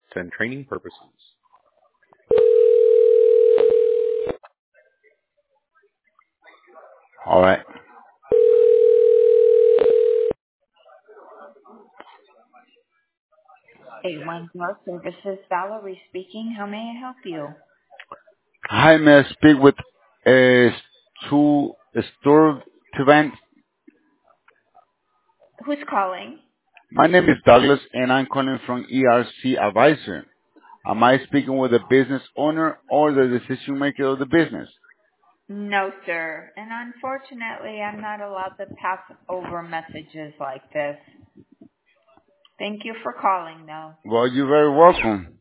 and training purposes. All right. A1 Car Services, Valerie speaking. How may I help you? Hi, may I speak with to store event? Who's calling? My name is Douglas, and I'm calling from ERC Advisor. Am I speaking with the business owner or the decision maker of the business? No, sir. And unfortunately, I'm not allowed to pass over messages like this. Thank you for calling, though. Well, you're very welcome.